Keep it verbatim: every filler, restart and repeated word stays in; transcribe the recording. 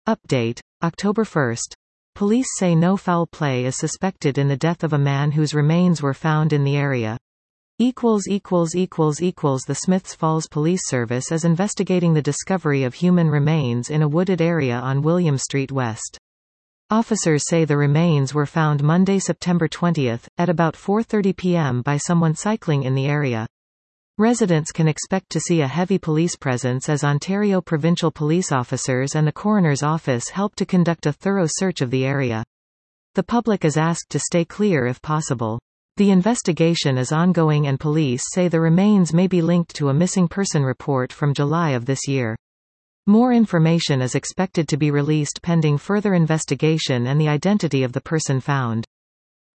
Update. October first. Police say no foul play is suspected in the death of a man whose remains were found in the area. Equals equals equals equals The Smiths Falls Police Service is investigating the discovery of human remains in a wooded area on William Street West. Officers say the remains were found Monday, September twentieth, at about four thirty p m by someone cycling in the area. Residents can expect to see a heavy police presence as Ontario provincial police officers and the coroner's office help to conduct a thorough search of the area. The public is asked to stay clear if possible. The investigation is ongoing and police say the remains may be linked to a missing person report from July of this year. More information is expected to be released pending further investigation and the identity of the person found.